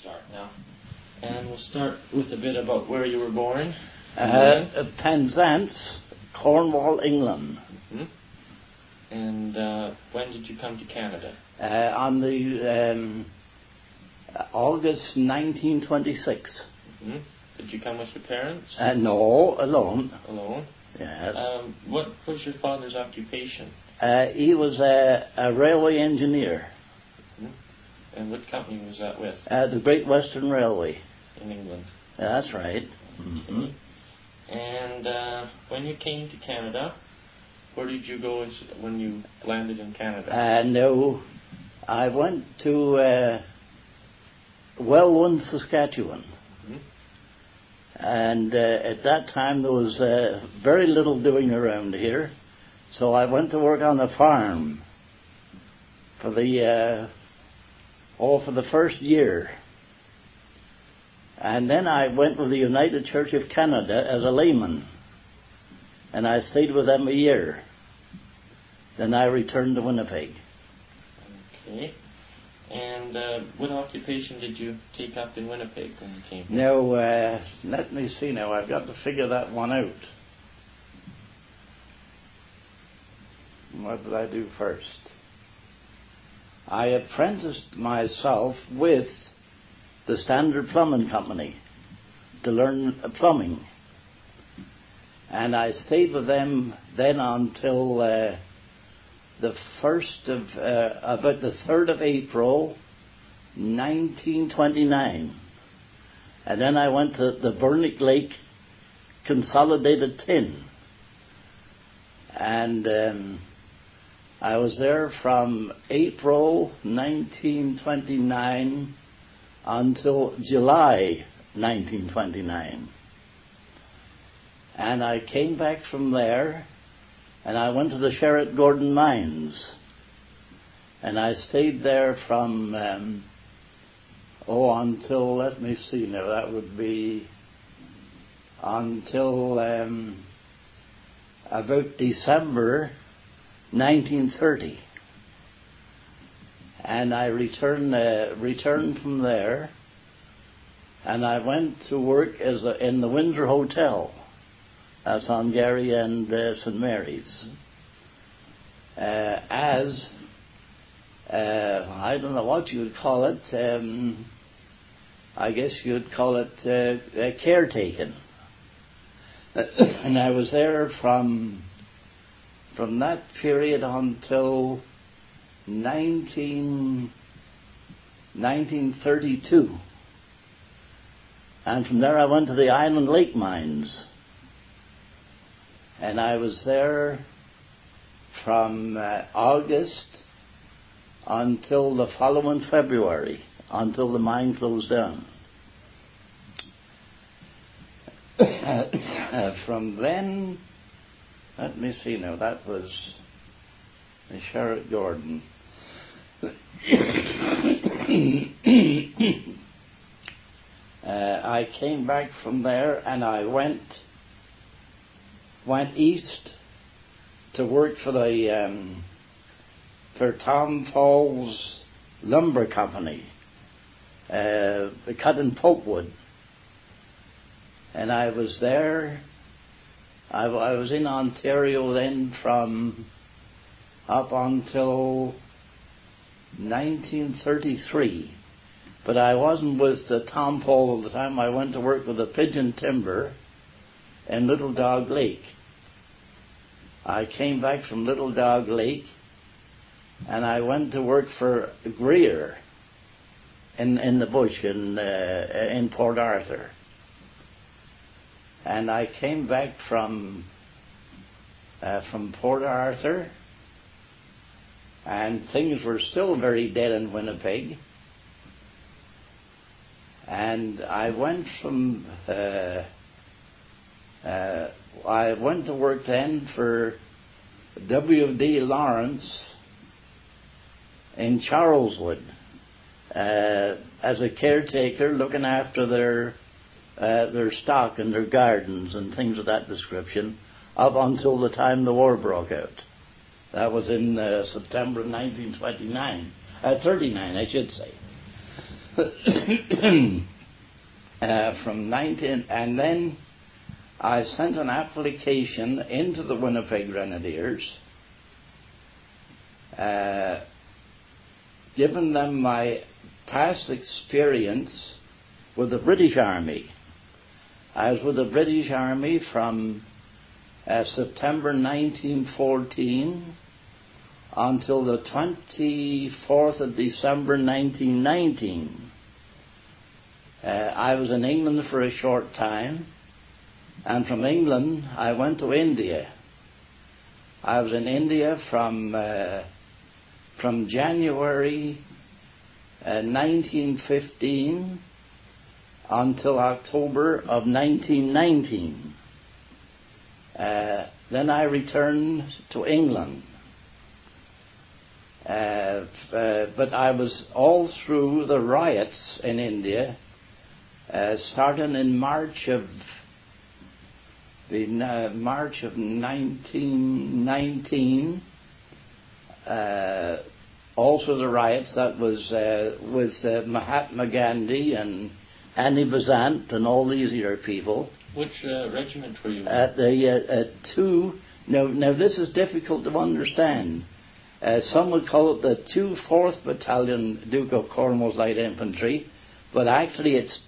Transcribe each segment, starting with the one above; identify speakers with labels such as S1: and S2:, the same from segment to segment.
S1: start now. And we'll start with a bit about where you were born.
S2: Penzance, Cornwall, England.
S1: Mm-hmm. And when did you come to Canada?
S2: On the August 1926.
S1: Mm-hmm. Did you come with your parents?
S2: No, alone.
S1: Alone?
S2: Yes.
S1: What was your father's occupation?
S2: He was a railway engineer.
S1: Mm-hmm. And what company was that with?
S2: The Great Western Railway.
S1: In England.
S2: That's right.
S1: Mm-hmm. And when you came to Canada, where did you go when you landed in Canada?
S2: No, I went to Welland, Saskatchewan.
S1: Mm-hmm.
S2: And at that time there was very little doing around here, so I went to work on a farm for the first year. And then I went with the United Church of Canada as a layman, and I stayed with them a year. Then I returned to Winnipeg.
S1: Okay. And what occupation did you take up in Winnipeg when you came here?
S2: Now, let me see now. I've got to figure that one out. What did I do first? I apprenticed myself with the Standard Plumbing Company to learn plumbing. And I stayed with them then until about the 3rd of April, 1929. And then I went to the Bernick Lake Consolidated Tin. And I was there from April 1929 until July 1929. And I came back from there, and I went to the Sherritt Gordon Mines. And I stayed there from, until, let me see now, that would be until about December 1930. And I returned from there, and I went to work in the Windsor Hotel. That's on Gary and St. Mary's. I don't know what you would call it. I guess you'd call it caretaking. And I was there from that period until 1932. And from there I went to the Island Lake Mines. And I was there from August until the following February, until the mine closed down. From then, let me see now, that was the Sherritt Gordon. I came back from there, and I went east to work for Tom Falls Lumber Company, cutting pulpwood. And I was there. I was in Ontario then from up until 1933. But I wasn't with the Tom Paul all the time. I went to work with the Pigeon Timber in Little Dog Lake. I came back from Little Dog Lake, and I went to work for Greer in the bush in Port Arthur. And I came back from Port Arthur, and things were still very dead in Winnipeg. And I went I went to work then for W.D. Lawrence in Charleswood as a caretaker, looking after their stock and their gardens and things of that description, up until the time the war broke out. That was in September of 1939, 39, I should say. and then I sent an application into the Winnipeg Grenadiers, giving them my past experience with the British Army. I was with the British Army from September 1914 until the 24th of December 1919. I was in England for a short time, and from England I went to India. I was in India from January 1915 until October of 1919. Then I returned to England. But I was all through the riots in India, starting in March of 1919. Also the riots that was with Mahatma Gandhi and Annie Besant and all these other people.
S1: Which regiment were you in?
S2: At the two. Now this is difficult to understand. Some would call it the 4th Battalion, Duke of Cornwall's Light Infantry, but actually it's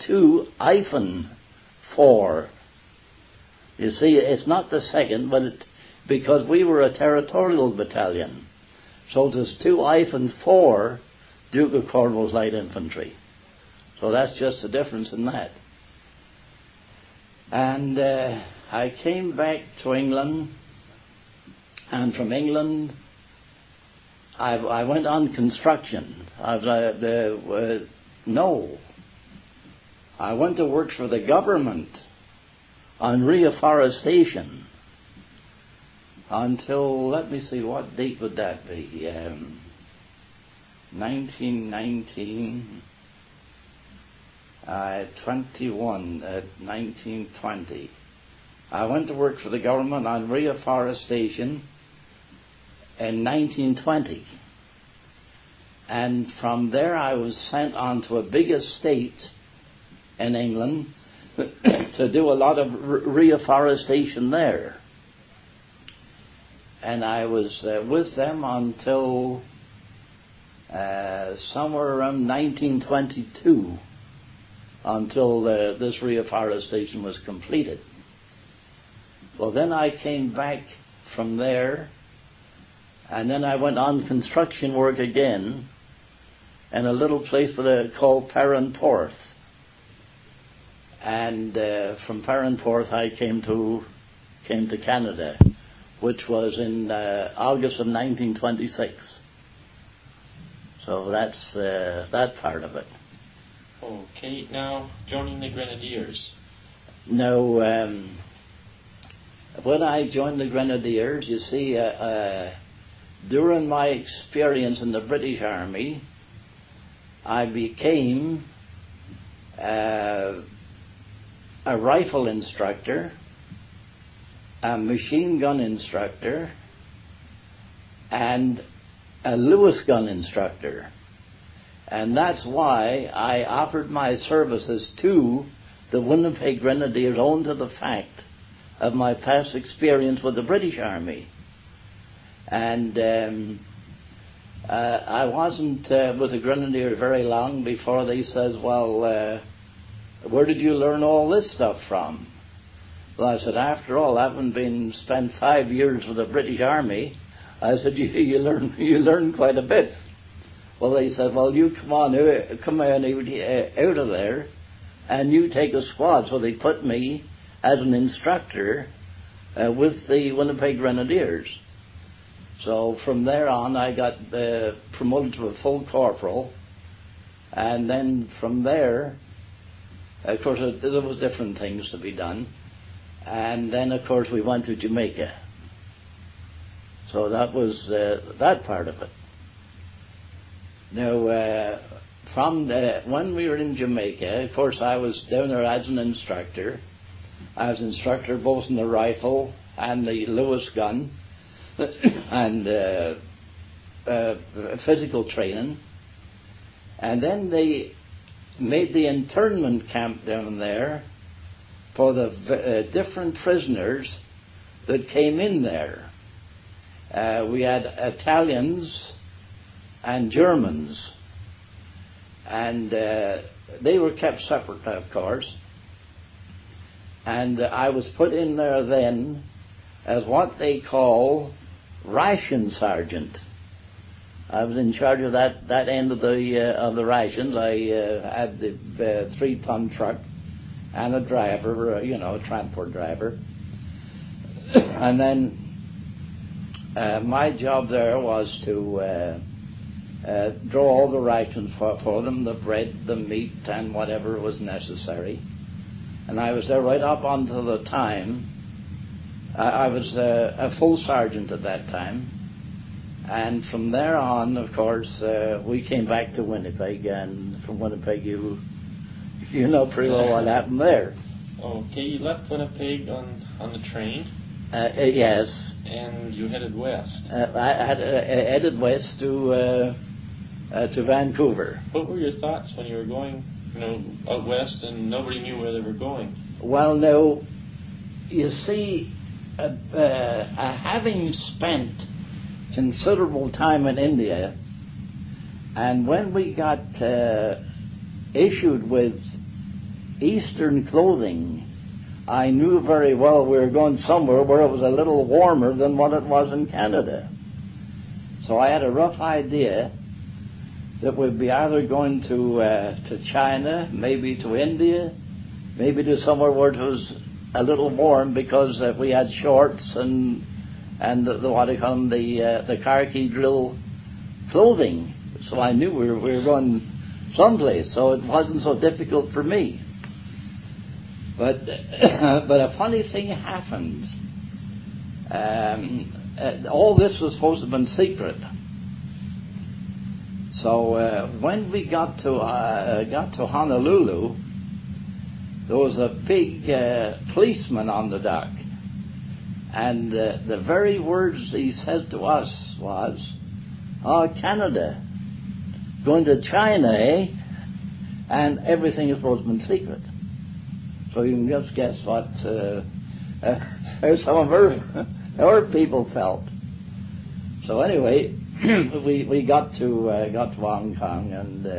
S2: 2-4. You see, it's not the 2nd, but because we were a territorial battalion, so there's 2-4 Duke of Cornwall's Light Infantry. So that's just the difference in that. And I came back to England, and from England I went on construction. I went to work for the government on reforestation until, let me see, what date would that be? 1919, 1920. I went to work for the government on reforestation in 1920. And from there I was sent on to a big estate in England to do a lot of reforestation there. And I was with them until somewhere around 1922, until this reforestation was completed. Well, then I came back from there, and then I went on construction work again in a little place called Perranporth. And from Perranporth I came to Canada, which was in August of 1926. So that's that part of it.
S1: Okay, now joining the Grenadiers.
S2: Now, when I joined the Grenadiers, you see, during my experience in the British Army, I became a rifle instructor, a machine gun instructor, and a Lewis gun instructor. And that's why I offered my services to the Winnipeg Grenadiers, owing to the fact of my past experience with the British Army. And I wasn't with the Grenadiers very long before they says, well, where did you learn all this stuff from? Well, I said, after all, having spent 5 years with the British Army, I said, you learn quite a bit. Well, they said, well, you come on out of there, and you take a squad. So they put me as an instructor with the Winnipeg Grenadiers. So from there on, I got promoted to a full corporal, and then from there, of course, there was different things to be done, and then, of course, we went to Jamaica. So that was that part of it. Now, when we were in Jamaica, of course, I was down there as an instructor. I was instructor both in the rifle and the Lewis gun, and physical training. And then made the internment camp down there for the different prisoners that came in there. We had Italians and Germans, and they were kept separate, of course. And I was put in there then as what they call ration sergeant. I was in charge of that end of the rations. I had the 3-ton truck and a driver, a transport driver. And then my job there was to draw all the rations for them, the bread, the meat, and whatever was necessary. And I was there right up until the time. I was a full sergeant at that time. And from there on, of course, we came back to Winnipeg, and from Winnipeg, you know pretty well what happened there.
S1: Okay, you left Winnipeg on the train.
S2: Yes.
S1: And you headed west.
S2: I headed west to Vancouver.
S1: What were your thoughts when you were going, out west, and nobody knew where they were going?
S2: Well, no, you see, having spent considerable time in India, and when we got issued with Eastern clothing, I knew very well we were going somewhere where it was a little warmer than what it was in Canada. So I had a rough idea that we'd be either going to China, maybe to India, maybe to somewhere where it was a little warm, because we had shorts and the what do you call them, the khaki drill clothing. So I knew we were going someplace, so it wasn't so difficult for me. But a funny thing happened. All this was supposed to have been secret. So when we got to Honolulu, there was a big policeman on the dock, and the very words he said to us was, "Oh, Canada, going to China, eh?" And everything is supposed to be secret. So you can just guess what how some of our people felt. So anyway, we got to Hong Kong,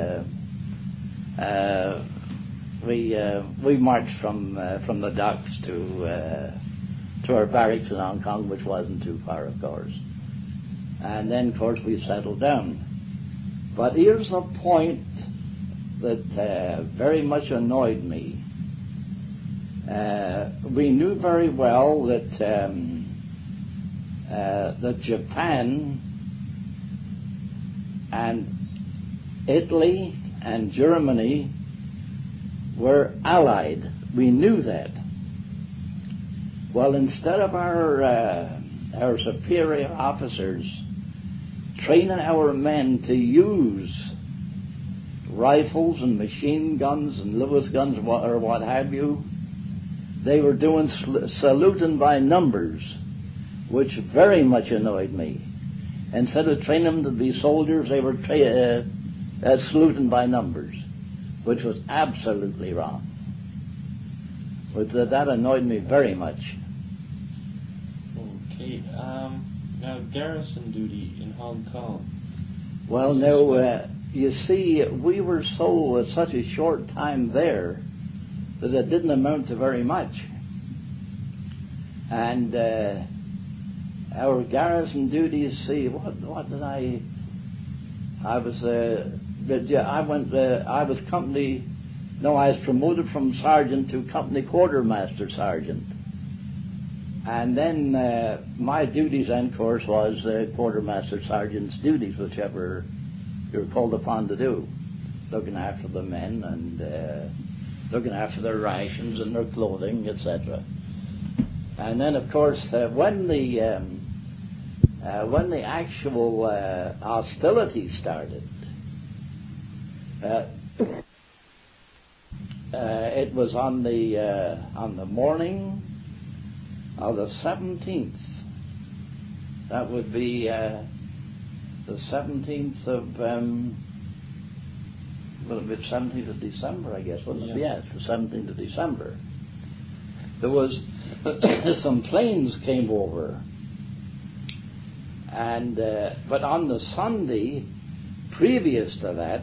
S2: and we marched from the docks to our barracks in Hong Kong, which wasn't too far, of course. And then, of course, we settled down. But here's the point that very much annoyed me. We knew very well that Japan and Italy and Germany were allied. We knew that. Well, instead of our superior officers training our men to use rifles and machine guns and Lewis guns or what have you, they were doing saluting by numbers, which very much annoyed me. Instead of training them to be soldiers, they were saluting by numbers, which was absolutely wrong. But that annoyed me very much.
S1: Okay. Now, garrison duty in Hong Kong.
S2: Well, no, you see, we were such a short time there that it didn't amount to very much. And our garrison duties, see, what did I was promoted from sergeant to company quartermaster sergeant. And then my duties, then, of course, was quartermaster sergeant's duties, whichever you're called upon to do, looking after the men and looking after their rations and their clothing, etc. And then, of course, when the actual hostilities started, it was on the morning of the 17th. That would be the 17th of well, the 17th of December, I guess, wasn't it?
S1: Yeah.
S2: Yes, the 17th of December. There was some planes came over, and but on the Sunday previous to that,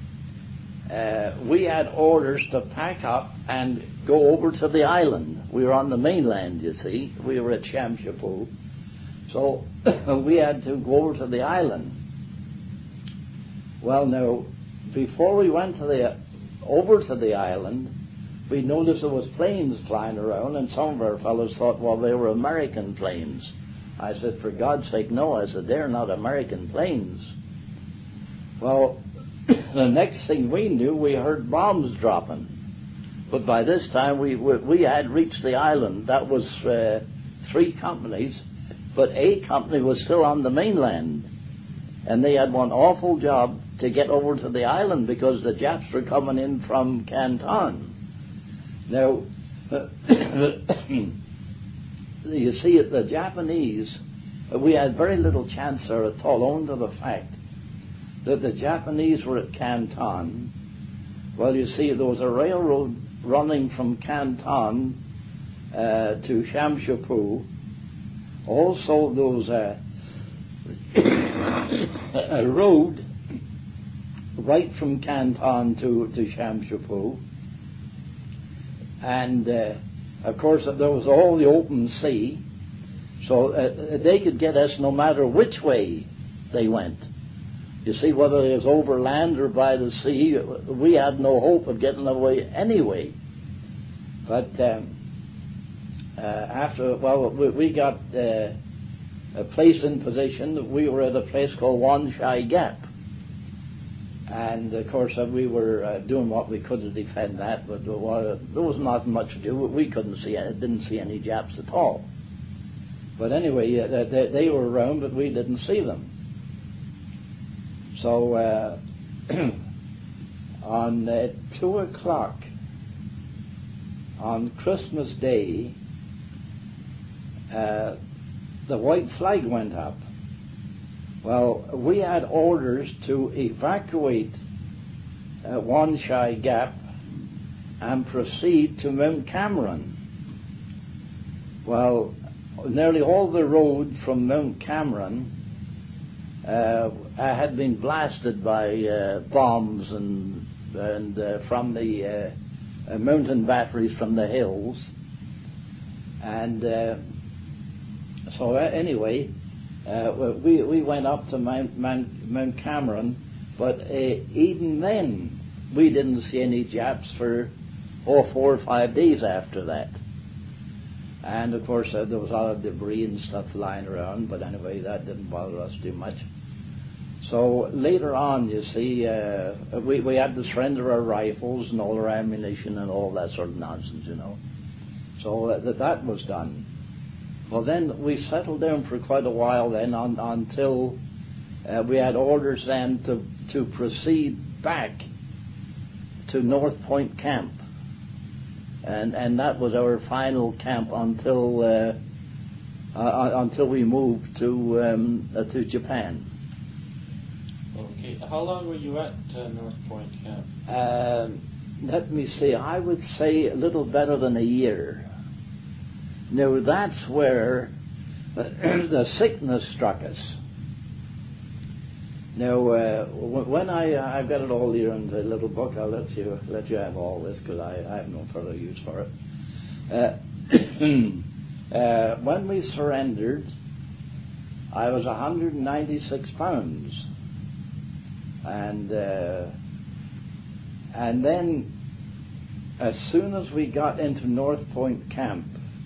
S2: we had orders to pack up and go over to the island. We were on the mainland, you see. We were at Shamshapu. So we had to go over to the island. Well, now, before we went over to the island, we noticed there was planes flying around, and some of our fellows thought, well, they were American planes. I said, for God's sake, no. I said, they're not American planes. Well, the next thing we knew, we heard bombs dropping. But by this time, we had reached the island. That was 3 companies, but a company was still on the mainland. And they had one awful job to get over to the island because the Japs were coming in from Canton. Now, you see, the Japanese, we had very little chance there at all, owing to the fact that the Japanese were at Canton. Well, you see, there was a railroad running from Canton to Shamshapu. Also, there was a road right from Canton to Shamshapu. And, of course, there was all the open sea. So they could get us no matter which way they went. You see, whether it was over land or by the sea, we had no hope of getting away anyway. But we got a place in position. We were at a place called Wan Chai Gap. And, of course, we were doing what we could to defend that, but there was not much to do. We didn't see any Japs at all. But anyway, they were around, but we didn't see them. So on 2 o'clock on Christmas Day, the white flag went up. Well, we had orders to evacuate Wan Chai Gap and proceed to Mount Cameron. Well, nearly all the road from Mount Cameron had been blasted by bombs and from the mountain batteries from the hills. And so anyway, we went up to Mount Cameron, but even then we didn't see any Japs for 4 or 5 days after that. And of course there was a lot of debris and stuff lying around, but anyway, that didn't bother us too much. So later on, you see, we had to surrender our rifles and all our ammunition and all that sort of nonsense, you know. So that was done. Well, then we settled down for quite a while then until we had orders then to proceed back to North Point Camp. And that was our final camp until we moved to Japan.
S1: Okay. How long were you at North Point Camp?
S2: Let me see. I would say a little better than a year. Now that's where the sickness struck us. Now, when I've got it all here in the little book, I'll let you have all this because I have no further use for it. When we surrendered, I was 196 pounds, and then as soon as we got into North Point Camp,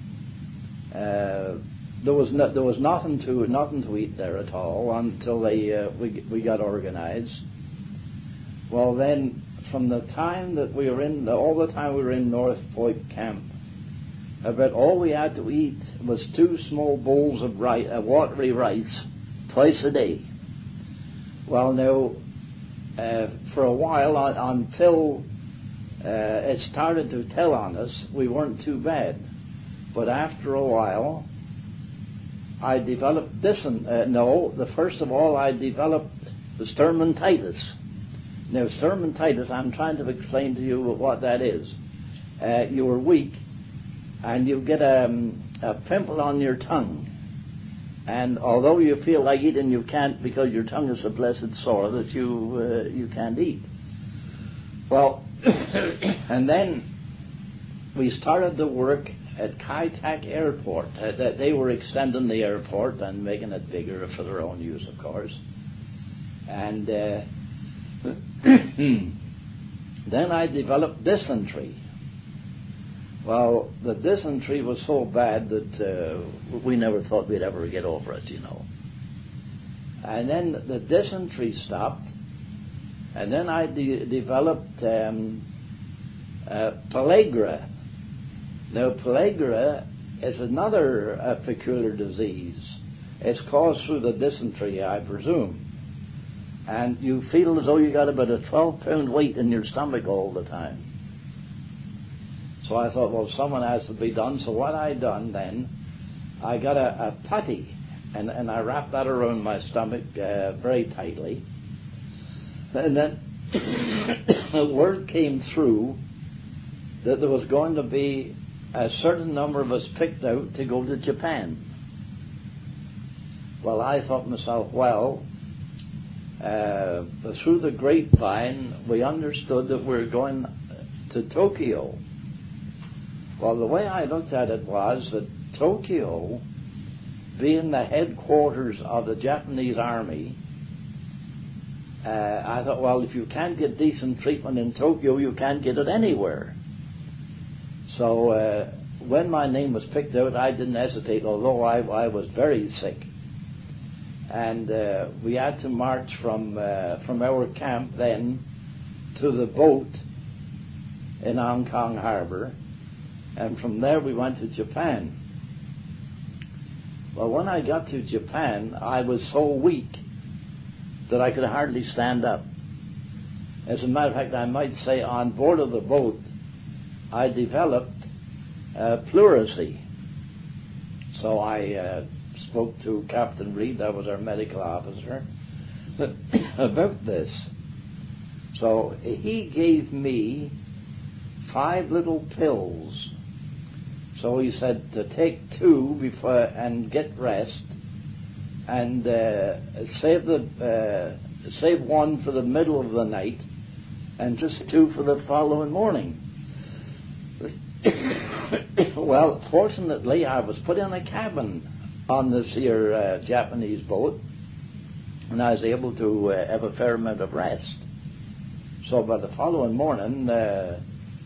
S2: there was nothing to eat there at all until we got organized. Well, then from the time that we were in all the time we were in North Point Camp, about all we had to eat was 2 small bowls of watery rice twice a day. Well, now for a while until it started to tell on us, we weren't too bad. But after a while, I developed first of all, I developed the stomatitis. Now, stomatitis, I'm trying to explain to you what that is. You're weak, and you get a pimple on your tongue. And although you feel like eating, you can't, because your tongue is so blessed sore that you can't eat. Well, and then we started to work at Kai Tak Airport. They were extending the airport and making it bigger for their own use, of course. And then I developed dysentery. Well, the dysentery was so bad that we never thought we'd ever get over it, you know. And then the dysentery stopped, and then I developed pellagra. Now, pellagra is another peculiar disease. It's caused through the dysentery, I presume. And you feel as though you got about a 12-pound weight in your stomach all the time. So I thought, well, someone has to be done. So what I done then, I got a putty, and I wrapped that around my stomach very tightly. And then the word came through that there was going to be a certain number of us picked out to go to Japan. Well, I thought to myself, well, through the grapevine, we understood that we're going to Tokyo. Well, the way I looked at it was that Tokyo, being the headquarters of the Japanese army, I thought, well, if you can't get decent treatment in Tokyo, you can't get it anywhere. So when my name was picked out, I didn't hesitate, although I was very sick. And we had to march from our camp then to the boat in Hong Kong Harbor, and from there we went to Japan. Well, when I got to Japan, I was so weak that I could hardly stand up. As a matter of fact, I might say on board of the boat, I developed pleurisy. So I spoke to Captain Reed, that was our medical officer, about this. So he gave me 5 little pills. So he said to take 2 before and get rest, and save 1 for the middle of the night, and just 2 for the following morning. Well, fortunately, I was put in a cabin on this here Japanese boat, and I was able to have a fair amount of rest. So by the following morning, the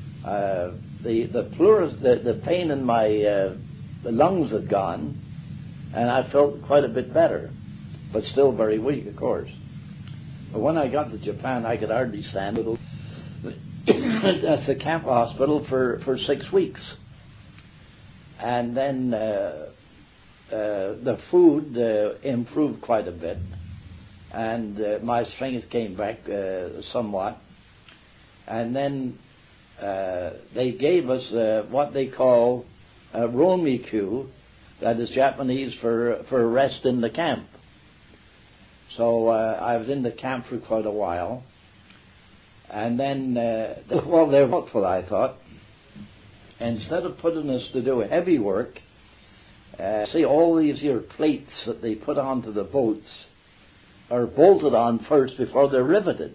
S2: pain in my lungs had gone, and I felt quite a bit better, but still very weak, of course. But when I got to Japan, I could hardly stand it. At the camp hospital for 6 weeks. And then the food improved quite a bit, and my strength came back somewhat. And then they gave us what they call Romiku, that is Japanese for rest in the camp. So I was in the camp for quite a while. And then, well, they're helpful, I thought. Instead of putting us to do heavy work, see, all these here plates that they put onto the boats are bolted on first before they're riveted.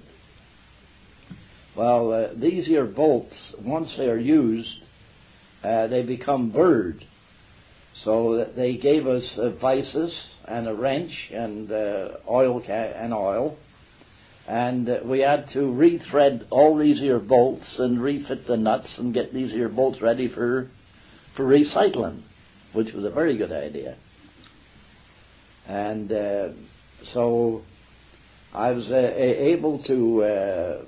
S2: Well, these here bolts, once they're used, they become burred. So they gave us vices and a wrench and oil. And we had to rethread all these here bolts and refit the nuts and get these here bolts ready for recycling, which was a very good idea. And so I was able to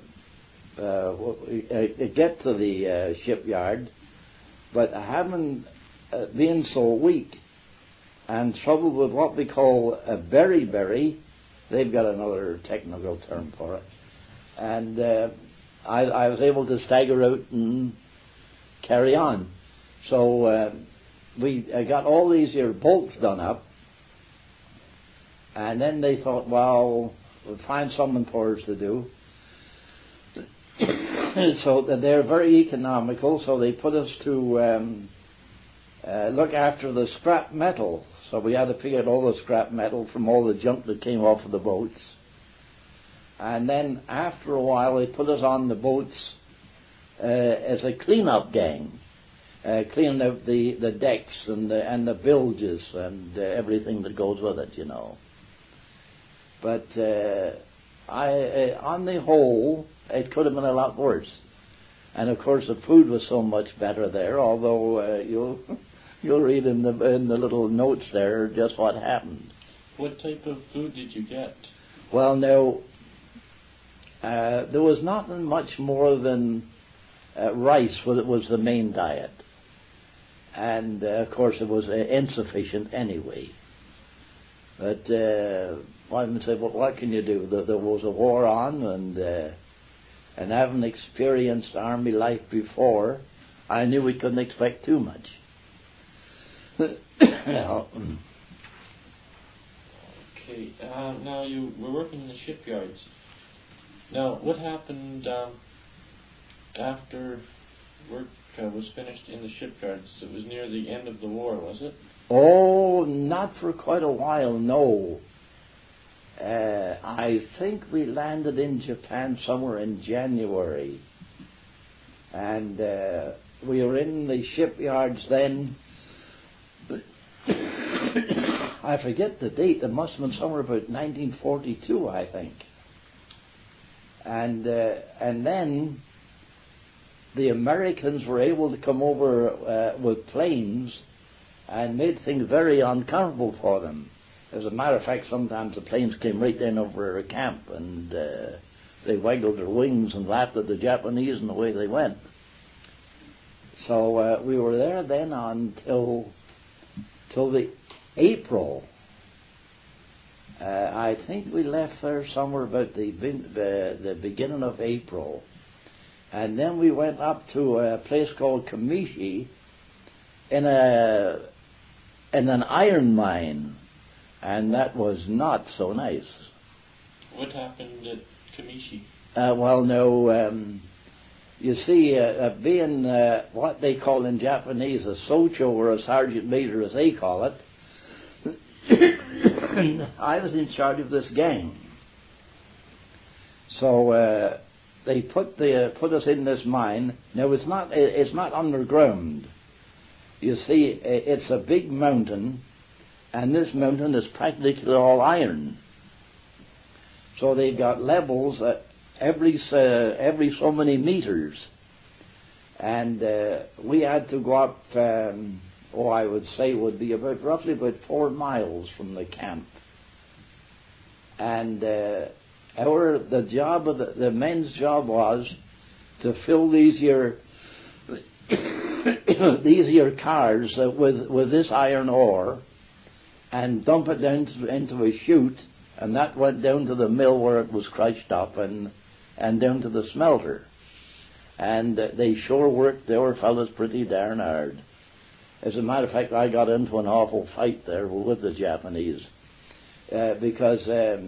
S2: get to the shipyard, but having been so weak and troubled with what we call a beriberi, they've got another technical term for it. And I was able to stagger out and carry on. So I got all these here bolts done up. And then they thought, well, we'll find something for us to do. So that they're very economical, so they put us to look after the scrap metal. So we had to pick out all the scrap metal from all the junk that came off of the boats. And then after a while they put us on the boats as a clean-up gang, cleaning out the decks and the bilges and everything that goes with it, you know. But on the whole, it could have been a lot worse. And of course the food was so much better there, although you'll read in the little notes there just what happened.
S1: What type of food did you get?
S2: Well, now, there was nothing much more than rice was the main diet. And of course it was insufficient anyway. But one said, well, what can you do? There was a war on, and having experienced army life before, I knew we couldn't expect too much.
S1: Okay, now you were working in the shipyards. Now, what happened after work was finished in the shipyards? It was near the end of the war, was it?
S2: Oh, not for quite a while, no. I think we landed in Japan somewhere in January. And we were in the shipyards then. I forget the date. It must have been somewhere about 1942, I think. And then the Americans were able to come over with planes and made things very uncomfortable for them. As a matter of fact, sometimes the planes came right in over a camp and they waggled their wings and laughed at the Japanese and away they went. So we were there then until the April. I think we left there somewhere about the beginning of April. And then we went up to a place called Kamishi in an iron mine. And that was not so nice.
S1: What happened at Kamishi?
S2: Well, no, you see, being what they call in Japanese a socho or a sergeant major, as they call it, I was in charge of this gang. So they put us in this mine. Now it's not underground. You see, it's a big mountain. And this mountain is practically all iron. So they've got levels every so many meters. And we had to go up, I would say would be roughly about 4 miles from the camp. And the job of the men's job was to fill these here cars with this iron ore, and dump it down into a chute, and that went down to the mill where it was crushed up and down to the smelter. And they sure worked our fellas pretty darn hard. As a matter of fact, I got into an awful fight there with the Japanese because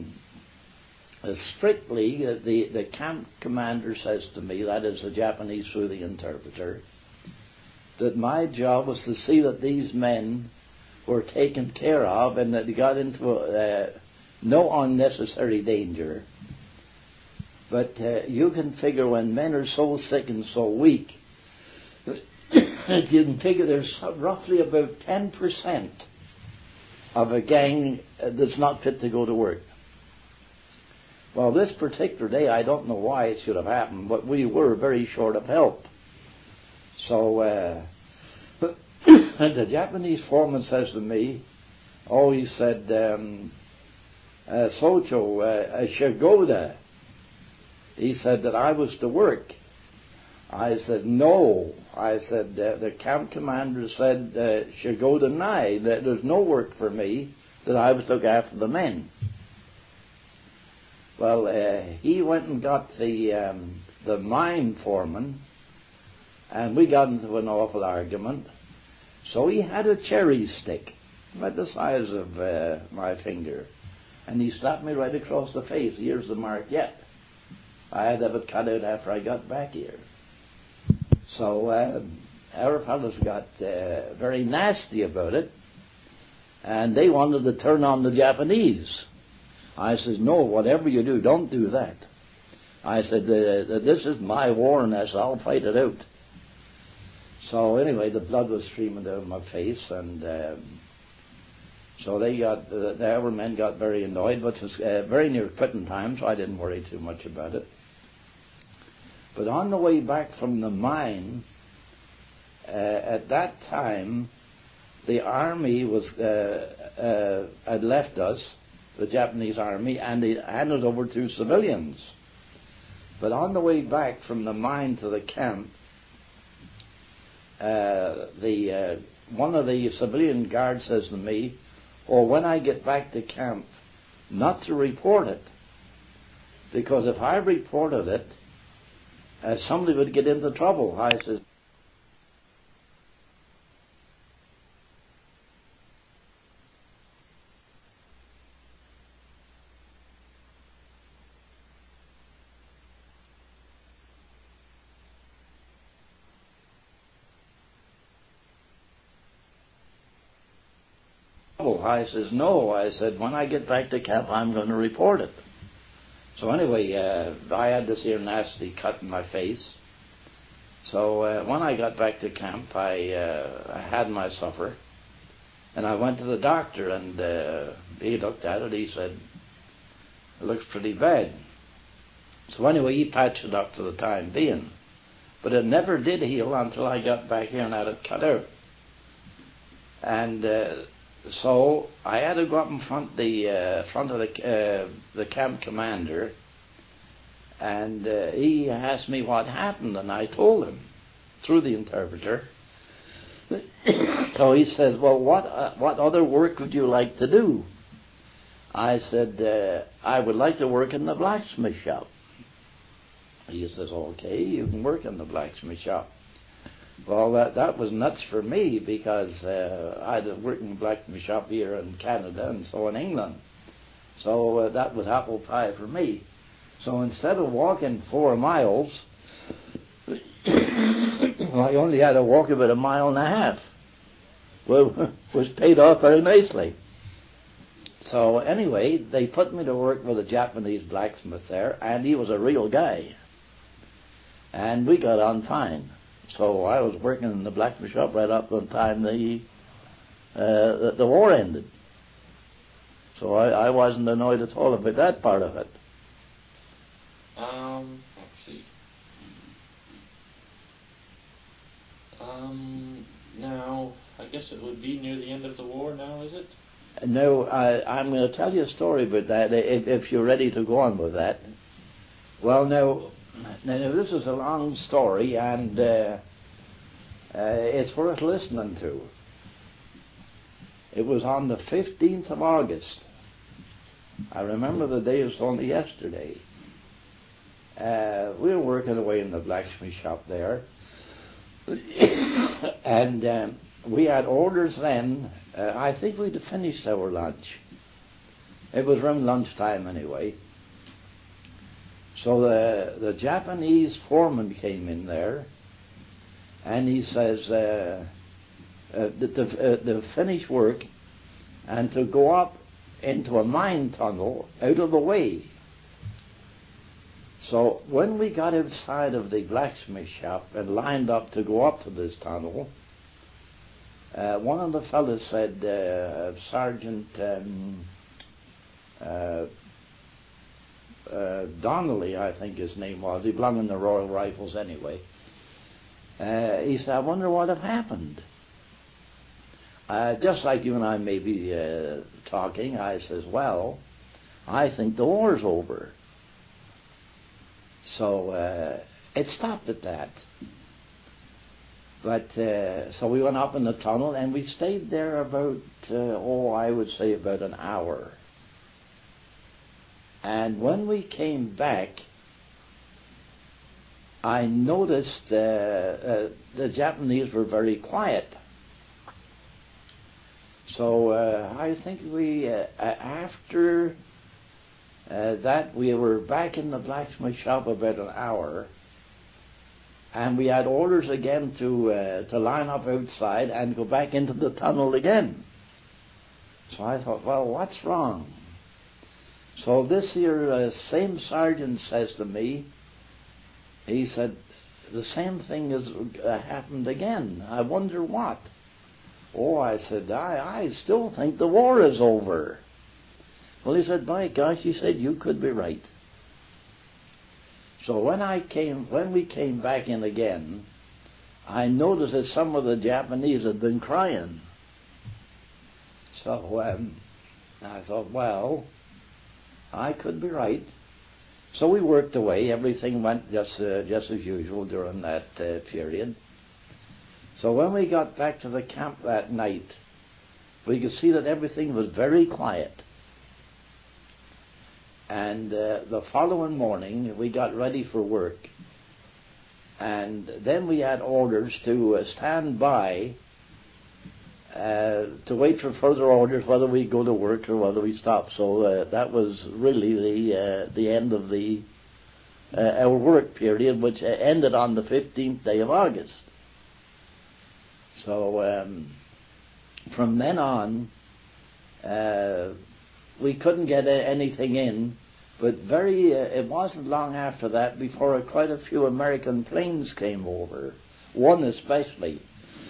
S2: strictly the camp commander says to me, that is the Japanese through the interpreter, that my job was to see that these men were taken care of and that they got into no unnecessary danger. But you can figure when men are so sick and so weak, you can figure there's roughly about 10% of a gang that's not fit to go to work. Well, this particular day, I don't know why it should have happened, but we were very short of help. So the Japanese foreman says to me, he said, Socho, Shigoda. He said that I was to work. I said, no. I said, the camp commander said, Shigoda Nai, that there's no work for me, that I was to look after the men. Well, he went and got the mine foreman, and we got into an awful argument. So he had a cherry stick, about the size of my finger, and he slapped me right across the face. Here's the mark yet. I had to have it cut out after I got back here. So our fellows got very nasty about it, and they wanted to turn on the Japanese. I says, no, whatever you do, don't do that. I said, this is my war, and I'll fight it out. So anyway, the blood was streaming down my face, and so our men got very annoyed, but it was very near quitting time, so I didn't worry too much about it. But on the way back from the mine, at that time, the army had left us, the Japanese army, and they handed over to civilians. But on the way back from the mine to the camp, one of the civilian guards says to me, "Oh, when I get back to camp, not to report it, because if I reported it, somebody would get into trouble." I said, I says, no. I said, when I get back to camp, I'm going to report it. So anyway, I had this here nasty cut in my face. So when I got back to camp, I had my supper, and I went to the doctor, and he looked at it. He said, it looks pretty bad. So anyway, he patched it up for the time being. But it never did heal until I got back here and had it cut out. And so I had to go up in front of the camp commander, and he asked me what happened, and I told him through the interpreter. So he says, "Well, what other work would you like to do?" I said, "I would like to work in the blacksmith shop." He says, "Okay, you can work in the blacksmith shop." Well, that was nuts for me, because I had worked in the blacksmith shop here in Canada and so in England. So that was apple pie for me. So instead of walking 4 miles, I only had to walk about 1.5 miles. Well, was paid off very nicely. So anyway, they put me to work with a Japanese blacksmith there, and he was a real guy. And we got on fine. So I was working in the blacksmith shop right up until the time the war ended. So I wasn't annoyed at all about that part of it.
S1: Let's see. Now, I guess it would be near the end of the war now, is it?
S2: No, I'm going to tell you a story about that, if you're ready to go on with that. Well, now this is a long story, and it's worth listening to. It was on the 15th of August. I remember the day, it was only yesterday. We were working away in the blacksmith shop there, and we had orders then. I think we'd finished our lunch. It was around lunchtime anyway. So the Japanese foreman came in there, and he says to finish work and to go up into a mine tunnel out of the way. So when we got outside of the blacksmith shop and lined up to go up to this tunnel, one of the fellows said, Sergeant Donnelly, I think his name was. He belonged in the Royal Rifles anyway. He said, "I wonder what had happened." Just like you and I may be talking, I says, "Well, I think the war's over." So it stopped at that. But so we went up in the tunnel, and we stayed there about, I would say about an hour. And when we came back, I noticed the Japanese were very quiet. So I think we, after that we were back in the blacksmith shop about an hour, and we had orders again to line up outside and go back into the tunnel again. So I thought, well, what's wrong? So this here same sergeant says to me, he said, the same thing has happened again. I wonder what. Oh, I said, I still think the war is over. Well, he said, by gosh, he said, you could be right. So when we came back in again, I noticed that some of the Japanese had been crying. So I thought, well, I could be right. So we worked away. Everything went just as usual during that period. So when we got back to the camp that night, we could see that everything was very quiet. And the following morning, we got ready for work. And then we had orders to stand by to wait for further orders, whether we go to work or whether we stop. So that was really the end of our work period, which ended on the 15th day of August. So from then on, we couldn't get anything in, but it wasn't long after that before quite a few American planes came over, one especially.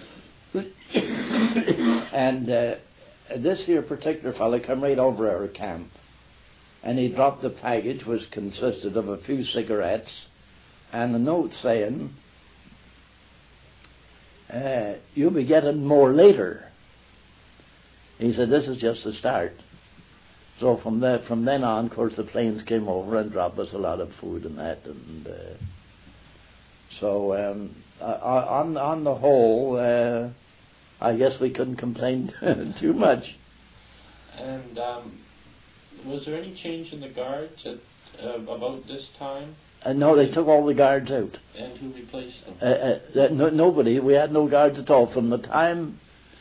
S2: And this here particular fellow came right over our camp, and he dropped a package which consisted of a few cigarettes and a note saying, you'll be getting more later. He said, this is just the start. So from then on, of course, the planes came over and dropped us a lot of food and that, and so on the whole, I guess we couldn't complain too much.
S1: And was there any change in the guards at about this time?
S2: No, they took all the guards out.
S1: And who replaced them?
S2: Nobody. We had no guards at all from the time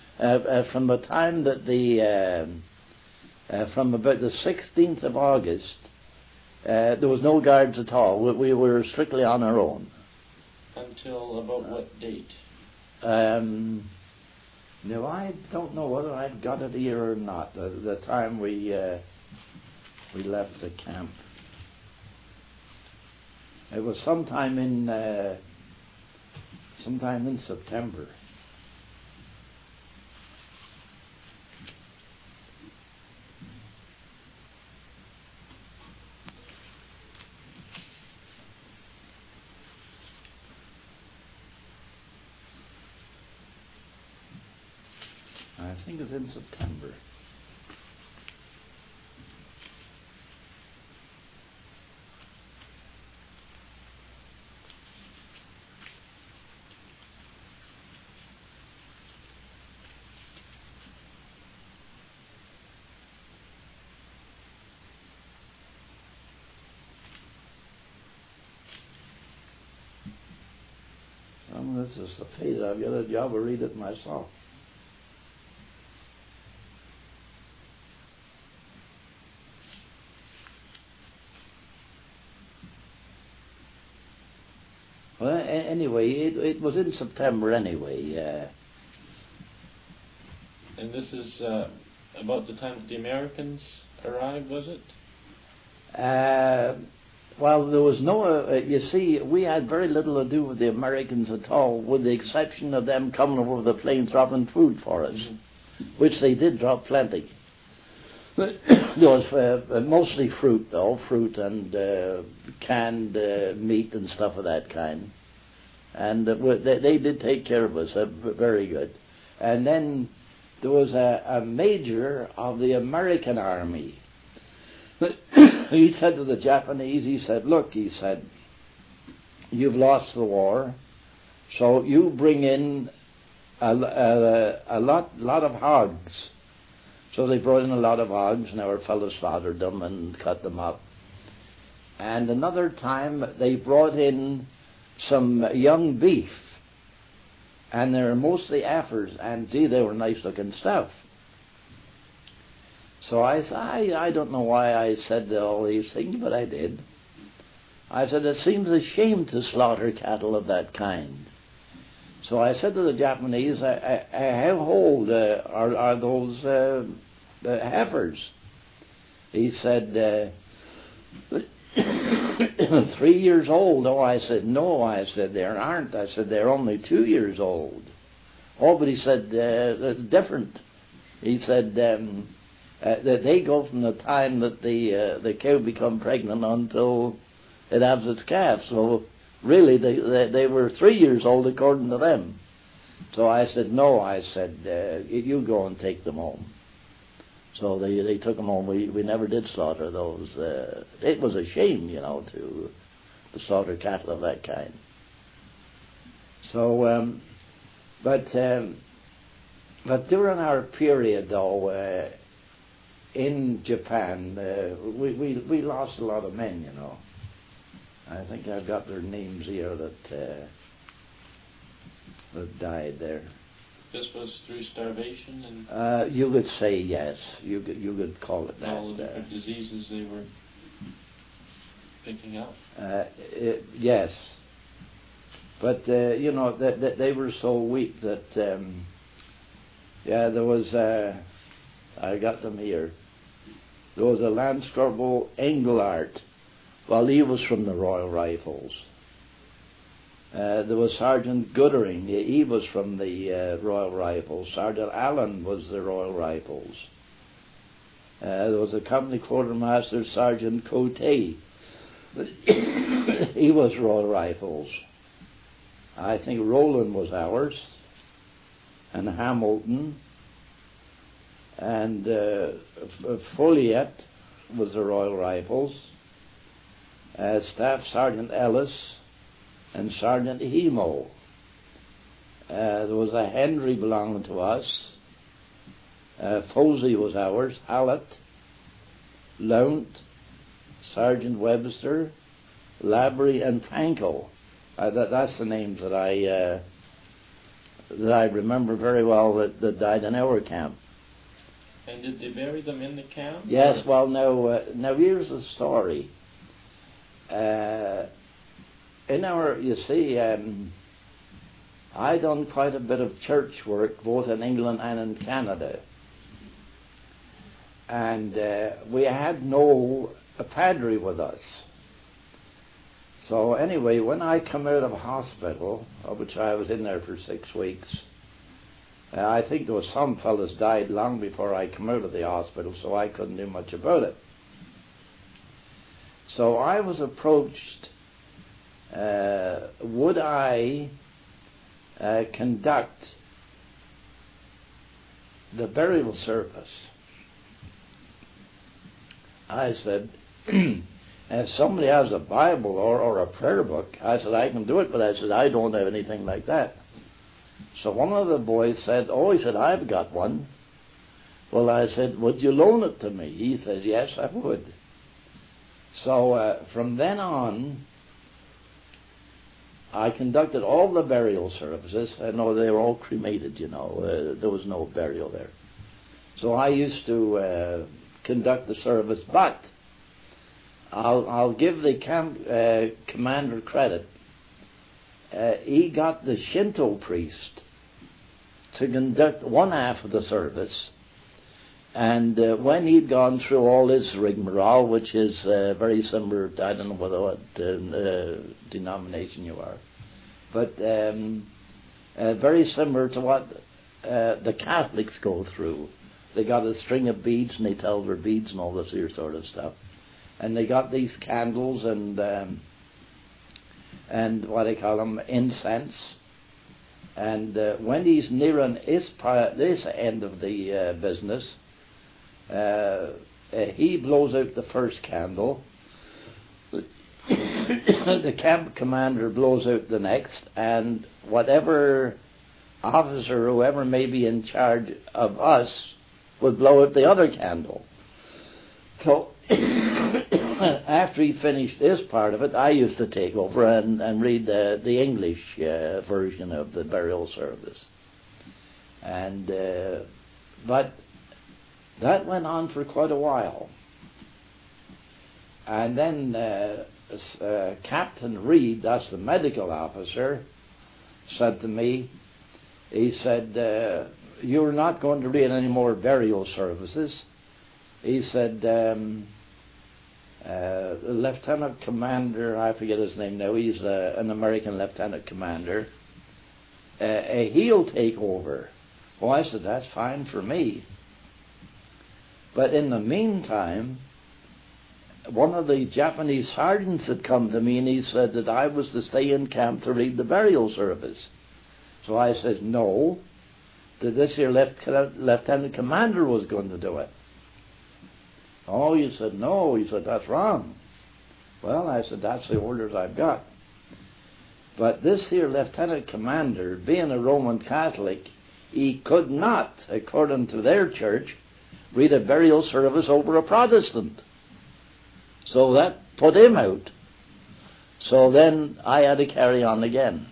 S2: that from about the 16th of August, there was no guards at all. We were strictly on our own.
S1: Until about what date?
S2: No, I don't know whether I've got it here or not. The time we left the camp, it was sometime in September. I think it's in September. This is the fate. I've got a job to read it myself. Well, anyway, it was in September anyway.
S1: And this is about the time that the Americans arrived, was it?
S2: Well, there was no, you see, we had very little to do with the Americans at all, with the exception of them coming over the plains dropping food for us, which they did drop plenty. There was mostly fruit, though, fruit and canned meat and stuff of that kind. And they did take care of us, very good. And then there was a major of the American army. He said to the Japanese, he said, look, he said, you've lost the war, so you bring in a lot of hogs. So they brought in a lot of hogs, and our fellows slaughtered them and cut them up. And another time they brought in some young beef, and they were mostly heifers, and gee, they were nice looking stuff. So I don't know why I said all these things, but I did. I said, it seems a shame to slaughter cattle of that kind. So I said to the Japanese, how old are those heifers? He said, 3 years old. Oh, I said, no. I said, they aren't. I said, they're only 2 years old. Oh, but he said, that's different. He said, that they go from the time that the cow become pregnant until it has its calf. So really, they were 3 years old according to them. So I said, no. I said, you go and take them home. So they took them home. We never did slaughter those. It was a shame, to slaughter cattle of that kind. So, but during our period, though, in Japan, we lost a lot of men, I think I've got their names here that died there.
S1: This was through starvation
S2: and. You could say yes. You could call it that.
S1: All the different diseases they were picking up.
S2: Yes, but they were so weak that there was. I got them here. There was a Lance Corporal Engelhardt. Well, he was from the Royal Rifles. There was Sergeant Goodering. He was from the Royal Rifles. Sergeant Allen was the Royal Rifles. There was a company quartermaster, Sergeant Cote. He was Royal Rifles. I think Roland was ours, and Hamilton, and Folliet was the Royal Rifles. Staff Sergeant Ellis and Sergeant Hemo. There was a Henry belonging to us. Posey was ours. Hallett, Lount, Sergeant Webster, Labrie, and Panko. That's the names that I remember very well that died in our camp.
S1: And did they bury them in the camp?
S2: Yes. Well, now here's the story. In our, you see, I done quite a bit of church work both in England and in Canada, and we had no padre with us. So anyway, when I come out of hospital, of which I was in there for 6 weeks, I think there was some fellas died long before I come out of the hospital, so I couldn't do much about it. So I was approached. Would I conduct the burial service? I said, if somebody has a Bible or a prayer book, I said, I can do it, but I said, I don't have anything like that. So one of the boys said, oh, he said, I've got one. Well, I said, would you loan it to me? He says, yes, I would. So from then on, I conducted all the burial services. I know they were all cremated, there was no burial there. So I used to conduct the service, but I'll give the camp commander credit. He got the Shinto priest to conduct one half of the service, and when he'd gone through all his rigmarole, which is very similar to, I don't know what denomination you are, but very similar to what the Catholics go through. They got a string of beads, and they tell their beads and all this here sort of stuff. And they got these candles and what they call them, incense. And when he's nearing this end of the business, he blows out the first candle. The camp commander blows out the next, and whatever officer, whoever may be in charge of us, would blow out the other candle. So after he finished this part of it, I used to take over and read the English version of the burial service. And but That went on for quite a while. And then Captain Reed, that's the medical officer, said to me, he said, you're not going to read any more burial services. He said, Lieutenant Commander, I forget his name now, he's an American Lieutenant Commander, he'll take over. Well, I said, that's fine for me. But in the meantime, one of the Japanese sergeants had come to me and he said that I was to stay in camp to read the burial service. So I said, no, that this here Lieutenant Commander was going to do it. Oh, he said, no. He said, that's wrong. Well, I said, that's the orders I've got. But this here Lieutenant Commander, being a Roman Catholic, he could not, according to their church, read a burial service over a Protestant. So that put him out. So then I had to carry on again.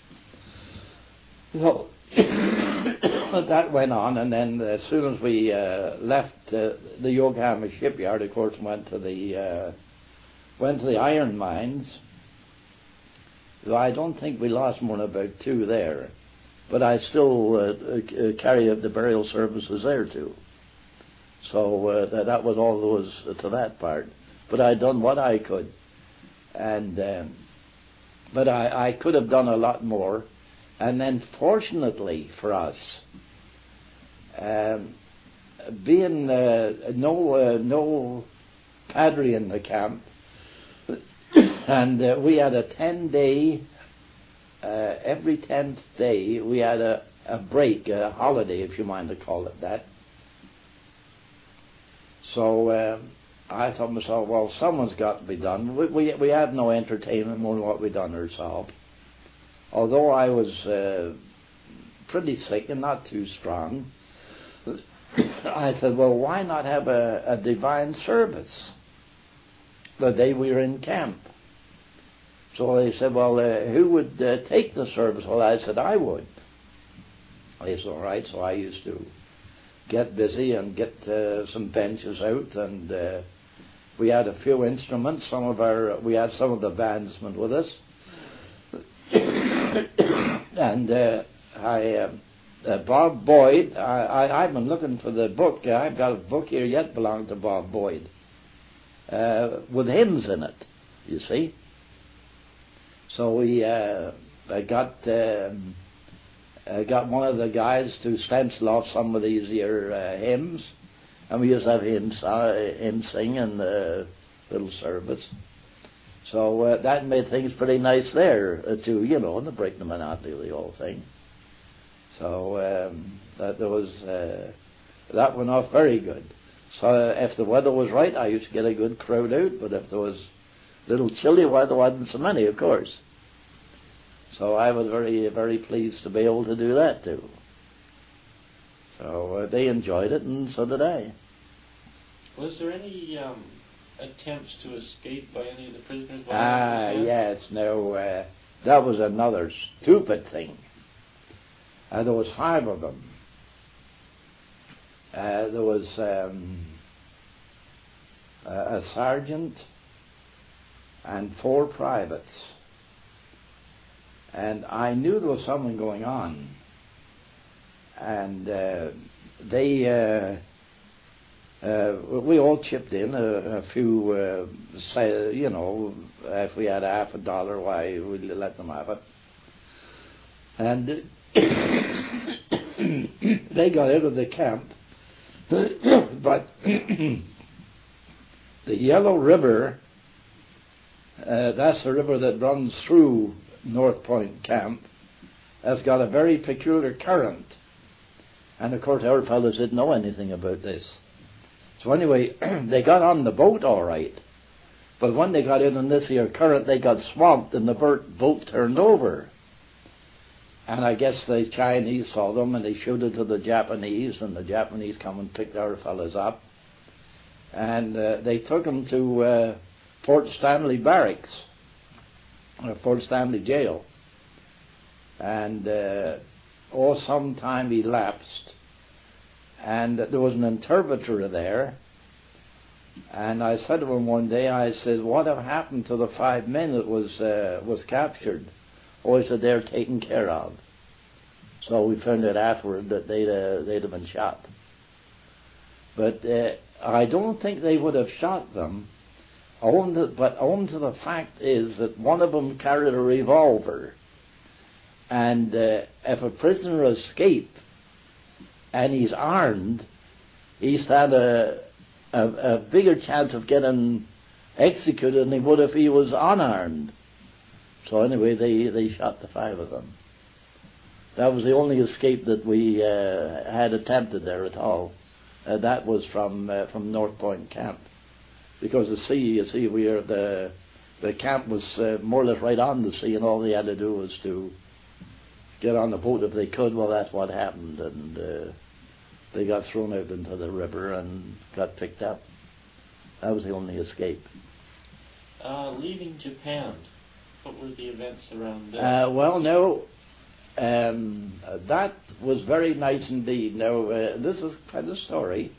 S2: So that went on, and then as soon as we left the Yokohama shipyard, of course, went to the iron mines. So I don't think we lost more than about 2 there, but I still carried out the burial services there too. So that was all there was to that part. But I'd done what I could, and but I could have done a lot more. And then, fortunately for us, being no padre in the camp, and we had a 10-day, every 10th day we had a break, a holiday, if you mind to call it that. So I thought to myself, well, someone's got to be done. We had no entertainment more than what we done ourselves. Although I was pretty sick and not too strong, I said, well, why not have a divine service the day we were in camp? So they said, well, who would take the service? Well, I said, I would. They said, all right. So I used to get busy and get some benches out, and we had a few instruments. We had some of the bandsmen with us. And Bob Boyd, I've been looking for the book. I've got a book here yet belonging to Bob Boyd with hymns in it, you see. So we got one of the guys to stencil off some of these here hymns, and we used to have hymn sing and little service. So that made things pretty nice there too, you know, and to break the monotony of the whole thing. So that went off very good. So if the weather was right, I used to get a good crowd out, but if there was a little chilly weather, wasn't so many, of course. So I was very, very pleased to be able to do that too. So they enjoyed it, and so did I.
S1: Was there any attempts to escape by any of the prisoners?
S2: Yes. No, that was another stupid thing. There was 5 of them. There was a sergeant and 4 privates. And I knew there was something going on. And we all chipped in a few, you know, if we had $50, why, we'd let them have it. And they got out of the camp, but the Yellow River, that's the river that runs through North Point Camp, has got a very peculiar current. And of course our fellows didn't know anything about this. So anyway, they got on the boat all right. But when they got in on this here current, they got swamped and the boat turned over. And I guess the Chinese saw them and they showed it to the Japanese, and the Japanese come and picked our fellows up. And they took them to Fort Stanley Barracks, or Fort Stanley Jail. And some time elapsed. and there was an interpreter there. And I said to him one day, I said, what have happened to the 5 men that was captured? Oh, he said, they're taken care of. So we found out afterward that they'd have been shot. But I don't think they would have shot them, but owing to the fact is that one of them carried a revolver. And if a prisoner escaped and he's armed, he's had a bigger chance of getting executed than he would if he was unarmed. So anyway, they shot the 5 of them. That was the only escape that we had attempted there at all. That was from North Point Camp, because the sea, you see, the camp was more or less right on the sea, and all they had to do was to get on the boat if they could. Well, that's what happened, and they got thrown out into the river and got picked up. That was the only escape.
S1: Leaving Japan, what were the events around there?
S2: Well, no, that was very nice indeed. Now, this is kind of story.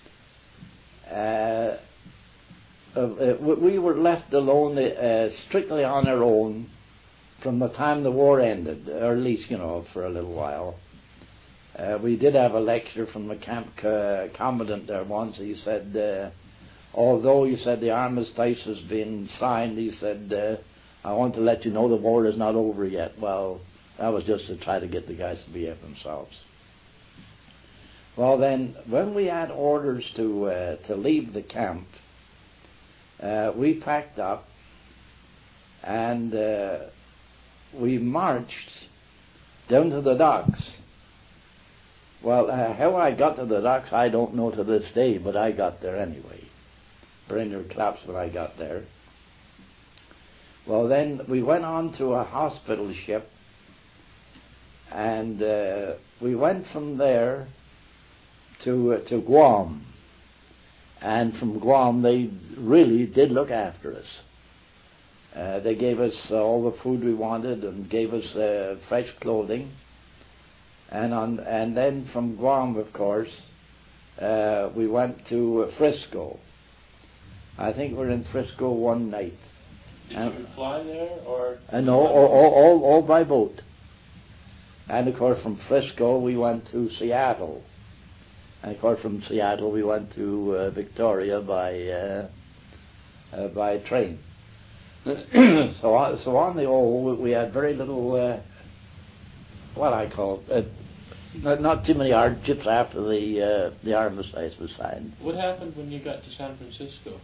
S2: We were left alone, strictly on our own, from the time the war ended, or at least, for a little while. We did have a lecture from the camp commandant there once. He said, although he said the armistice has been signed, he said, I want to let you know the war is not over yet. Well, that was just to try to get the guys to behave themselves. Well then, when we had orders to leave the camp, we packed up and we marched down to the docks. Well, how I got to the docks, I don't know to this day, but I got there anyway. Brainerd collapsed when I got there. Well, then we went on to a hospital ship, and we went from there to Guam. And from Guam, they really did look after us. They gave us all the food we wanted and gave us fresh clothing. And then from Guam, of course, we went to Frisco. I think we were in Frisco one night.
S1: Did you fly there, or?
S2: No, all by boat. And of course, from Frisco we went to Seattle. And of course, from Seattle we went to Victoria by train. So on the whole, we had very little, what I call not too many hardships after the armistice was signed.
S1: What happened when you got to San Francisco?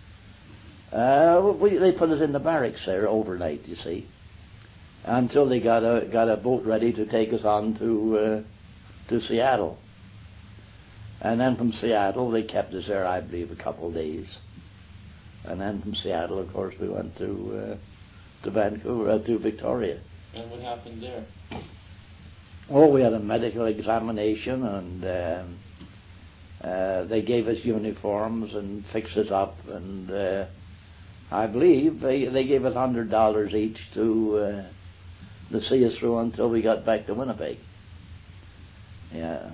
S2: They put us in the barracks there overnight, you see, until they got a boat ready to take us on to Seattle. And then from Seattle, they kept us there, I believe, a couple of days. And then from Seattle, of course, we went to Vancouver, to Victoria.
S1: And what happened there?
S2: Oh, we had a medical examination, and they gave us uniforms and fixed us up, and I believe they gave us $100 each to see us through until we got back to Winnipeg. Yeah.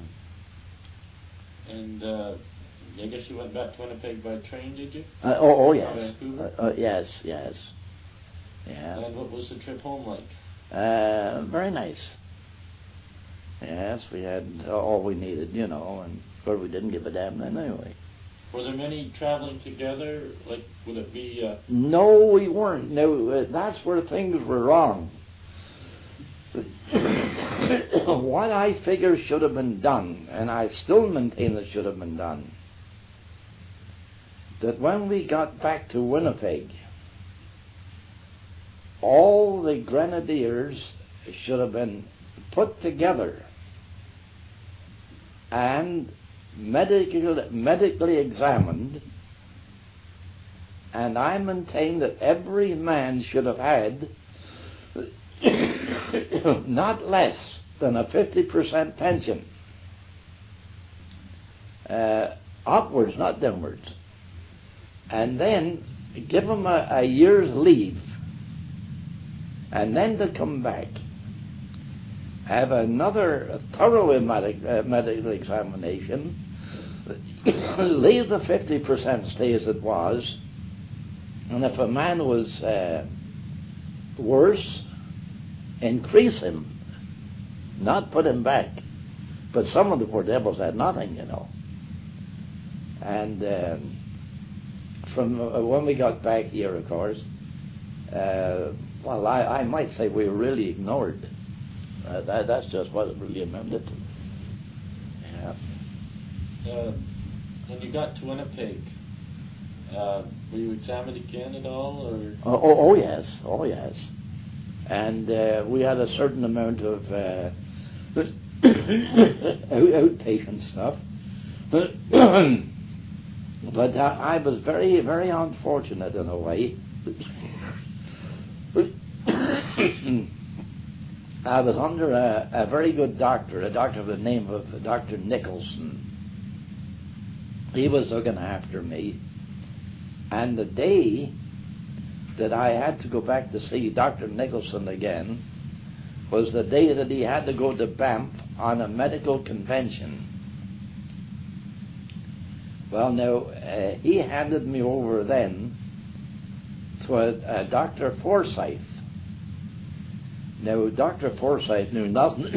S1: And I guess you went back to Winnipeg by train, did you?
S2: Oh yes.
S1: Vancouver?
S2: Yes. Yeah.
S1: And what was the trip home like?
S2: Very nice. Yes, we had all we needed, and of course we didn't give a damn then anyway.
S1: Were there many traveling together? Like, would it be...
S2: No, we weren't. No, that's where things were wrong. What I figure should have been done, and I still maintain it should have been done, that when we got back to Winnipeg, all the grenadiers should have been put together and medically examined, and I maintain that every man should have had not less than a 50% pension, upwards, not downwards, and then give them a year's leave, and then to come back. have another thorough medical examination, leave the 50%, stay as it was, and if a man was worse, increase him, not put him back. But some of the poor devils had nothing, you know. And from when we got back here, of course, well, I might say we were really ignored. That's just what it really amounted to. Yeah.
S1: When you got to Winnipeg, were you examined again at all, or?
S2: Oh yes, and we had a certain amount of outpatient stuff, but I was very, very unfortunate in a way. I was under a very good doctor, a doctor of the name of Dr. Nicholson. He was looking after me. And the day that I had to go back to see Dr. Nicholson again was the day that he had to go to Banff on a medical convention. Well, now, he handed me over then to a Dr. Forsyth. Now, Dr. Forsyth knew nothing,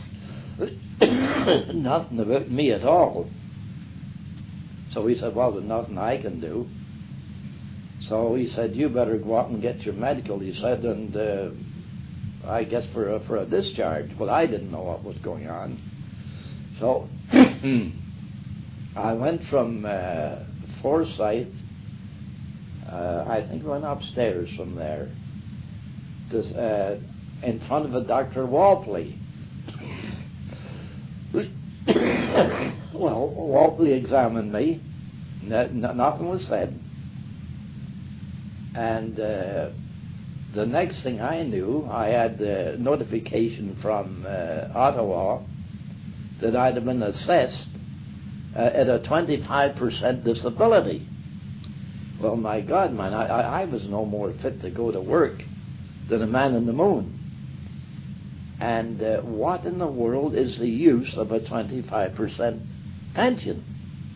S2: nothing about me at all. So he said, well, there's nothing I can do. So he said, you better go out and get your medical, he said, and I guess for a discharge. Well, I didn't know what was going on. So I went from Forsyth, I think went upstairs from there, to, in front of a Dr. Walpley. Well, Walpley examined me. Nothing was said. And the next thing I knew, I had a notification from Ottawa that I'd have been assessed at a 25% disability. Well, my God, man, I was no more fit to go to work than a man in the moon. And what in the world is the use of a 25% pension?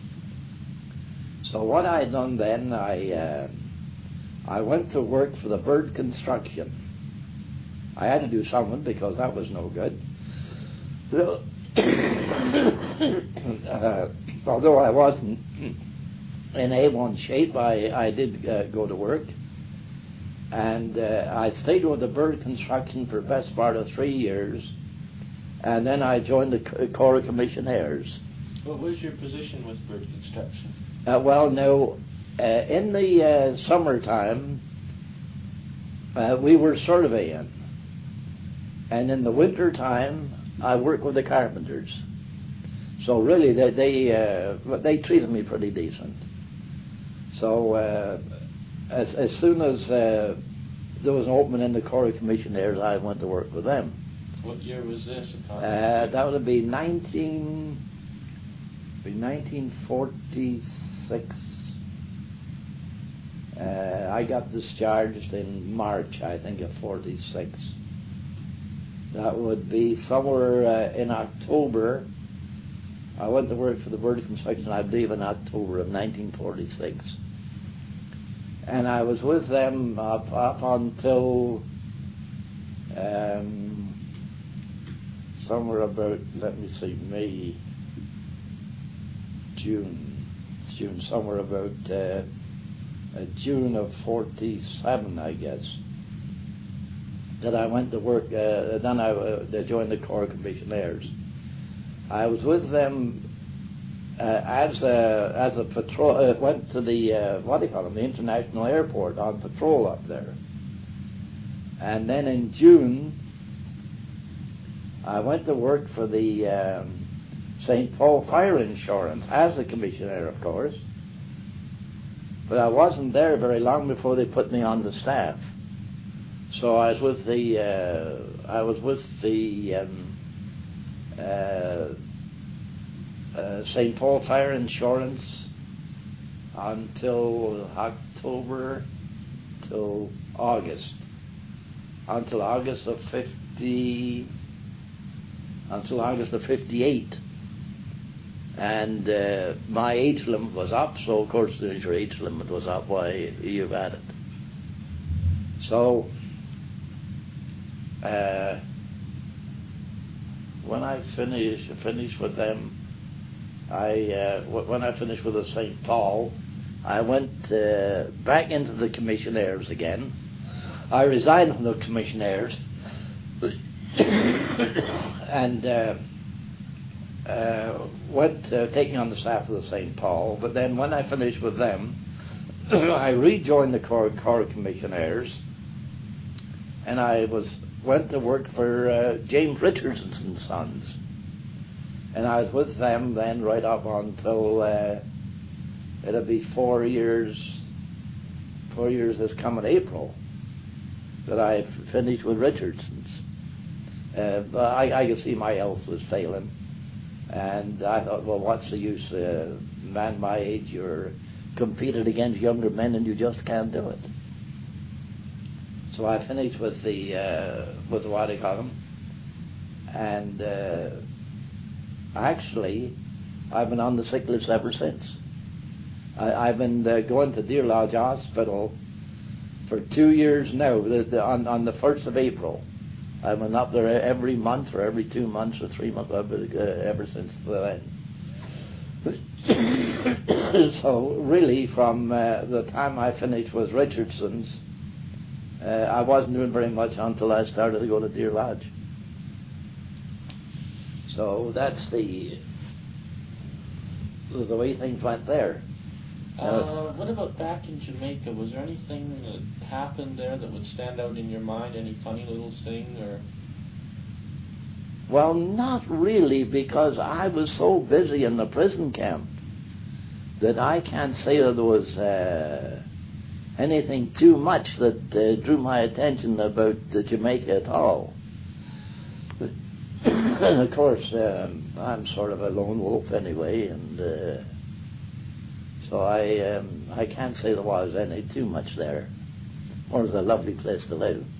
S2: So what I done then, I went to work for the Bird Construction. I had to do something because that was no good. Although I wasn't in A1 shape, I did go to work. And I stayed with the Bird Construction for the best part of 3 years. And then I joined the Corps of Commissionaires.
S1: What was your position with Bird Construction?
S2: Well, no, in the summertime, we were surveying. And in the winter time, I worked with the carpenters. So really, they treated me pretty decent. So as soon as there was an opening in the Corps of Commissionaires, I went to work with them.
S1: What year was this?
S2: That would be 1946. I got discharged in March, I think, of 46. That would be somewhere in October. I went to work for the Bird Construction, I believe, in October of 1946. And I was with them up until somewhere about, let me see, June, somewhere about June of 47, I guess, that I went to work. Then I joined the Corps of Commissionaires. I was with them as a patrol. Went to the the International Airport on patrol up there, and then in June I went to work for the St. Paul Fire Insurance as a commissioner, of course. But I wasn't there very long before they put me on the staff. So I was with the St. Paul Fire Insurance until October, until August of 50. until August of 58. And my age limit was up, so of course as your age limit was up, why you've had it. So when I finished with them, when I finished with the St. Paul, I went back into the commissionaires again. I resigned from the commissionaires and went taking on the staff of the St. Paul. But then when I finished with them, I rejoined the Corps Commissionaires, and I went to work for James Richardson and Sons. And I was with them then right up until it'll be 4 years. 4 years this coming April that I finished with Richardson's. But I could see my health was failing, and I thought, well, what's the use? Man my age, you're competing against younger men, and you just can't do it. So I finished with the Waddycotton, and actually, I've been on the sick list ever since. I've been going to Deer Lodge Hospital for 2 years now. On the 1st of April, I've been up there every month or every 2 months or 3 months ever since then. So really, from the time I finished with Richardson's, I wasn't doing very much until I started to go to Deer Lodge. So that's the way things went there.
S1: What about back in Jamaica? Was there anything that happened there that would stand out in your mind? Any funny little thing, or?
S2: Well, not really, because I was so busy in the prison camp that I can't say that there was anything too much that drew my attention about Jamaica at all. And of course, I'm sort of a lone wolf anyway, and so I can't say there was any too much there. It was a lovely place to live.